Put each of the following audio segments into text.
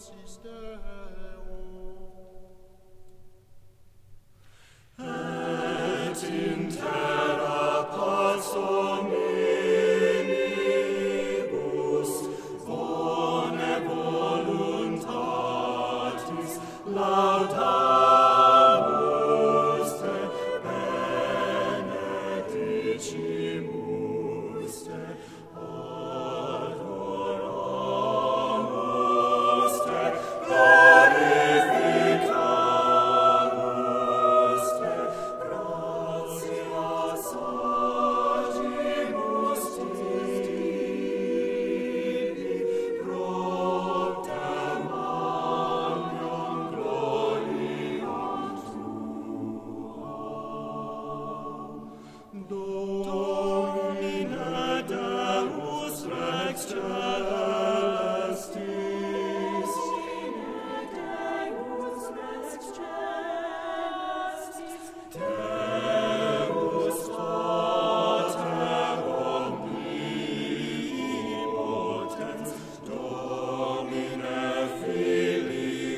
gratis Deo. Et in terra pars hominibus, bone voluntatis laudamus te, benedicimus te, adoramus te, glorificamus te, gratias agimus tibi, propter magnam gloriam tuam. Domine Deus Rex Celestis, Deus Pater omnipotens, Domine Filii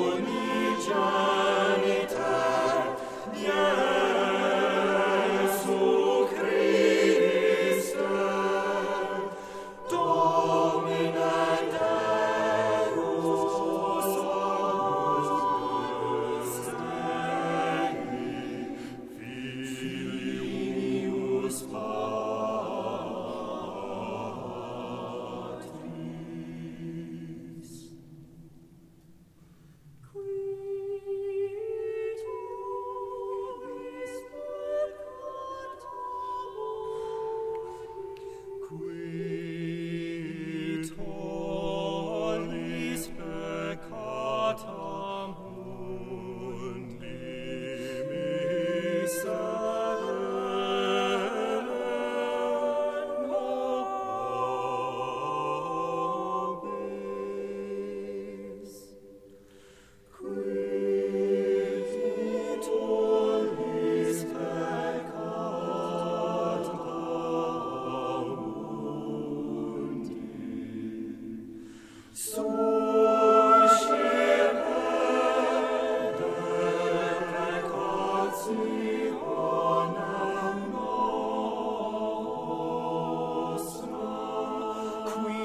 unigeniter, Iesu Christe, Domine Deus Agnus Dei, Filius Patris. Qui tollis peccata mundi nobis. Qui tollis peccata mundi, suscipere deprecationem nostram, qui